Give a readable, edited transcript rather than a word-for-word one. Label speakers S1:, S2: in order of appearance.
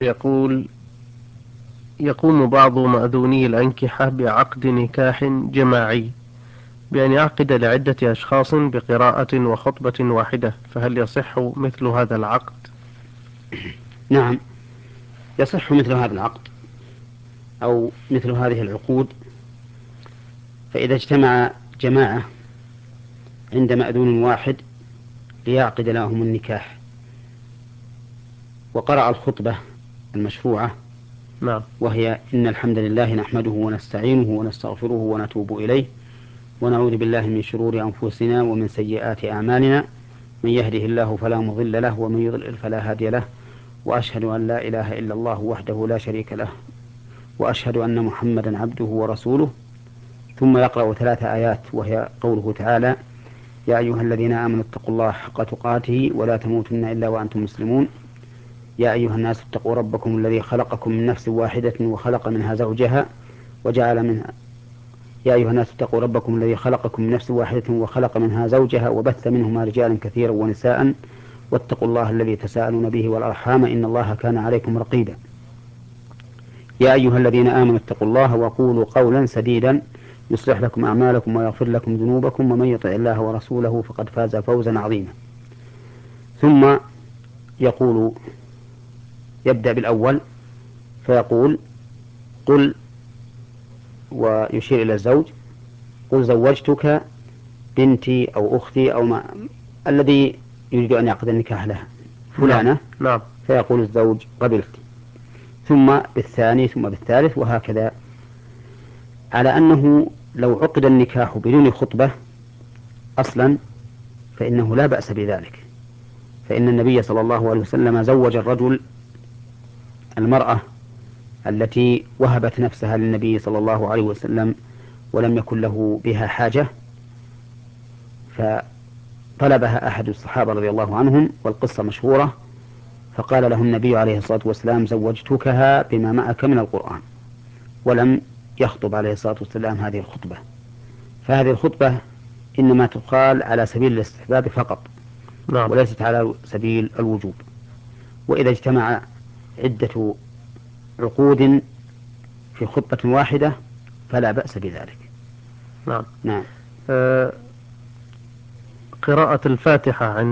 S1: يقول: يقوم بعض مأذوني الأنكحة بعقد نكاح جماعي بأن يعقد لعدة أشخاص بقراءة وخطبة واحدة، فهل يصح مثل هذا العقد؟
S2: نعم، يصح مثل هذا العقد أو مثل هذه العقود. فإذا اجتمع جماعة عند مأذون واحد ليعقد لهم النكاح وقرأ الخطبة المشروعة،
S1: نعم.
S2: وهي: إن الحمد لله نحمده ونستعينه ونستغفره ونتوب إليه ونعوذ بالله من شرور أنفسنا ومن سيئات أعمالنا، من يهده الله فلا مضل له ومن يضلل فلا هادي له، وأشهد أن لا إله إلا الله وحده لا شريك له، وأشهد أن محمدا عبده ورسوله. ثم يقرأ 3 آيات، وهي قوله تعالى: يا أيها الذين آمنوا اتقوا الله حق تقاته ولا تموتن إلا وأنتم مسلمون. يا أيها الناس اتقوا ربكم الذي خلقكم من نفس واحدة وخلق منها زوجها وجعل منها يا أيها الناس اتقوا ربكم الذي خلقكم من نفس واحدة وخلق منها زوجها وبث منهما رجالا كثيرا ونساء، واتقوا الله الذي تساءلون به والأرحام إن الله كان عليكم رقيبا. يا أيها الذين آمنوا اتقوا الله وقولوا قولا سديدا يصلح لكم أعمالكم ويغفر لكم ذنوبكم، ومن يطع الله ورسوله فقد فاز فوزا عظيما. ثم يقول، يبدأ بالأول فيقول: قل، ويشير إلى الزوج: قل زوجتك بنتي أو أختي أو ما الذي يريد أن يعقد النكاح لها
S1: نعم.
S2: فلانة.
S1: نعم.
S2: فيقول الزوج: قبلت. ثم بالثاني ثم بالثالث وهكذا، على أنه لو عقد النكاح بدون خطبة أصلا فإنه لا بأس بذلك، فإن النبي صلى الله عليه وسلم زوج الرجل المرأة التي وهبت نفسها للنبي صلى الله عليه وسلم ولم يكن له بها حاجة، فطلبها أحد الصحابة رضي الله عنهم والقصة مشهورة، فقال له النبي عليه الصلاة والسلام: زوجتكها بما معك من القرآن، ولم يخطب عليه الصلاة والسلام هذه الخطبة. فهذه الخطبة إنما تقال على سبيل الاستحباب فقط،
S1: نعم.
S2: وليست على سبيل الوجوب. وإذا اجتمع عدة عقود في خطبة واحدة فلا بأس بذلك.
S1: نعم.
S2: نعم.
S1: آه، قراءة الفاتحة عند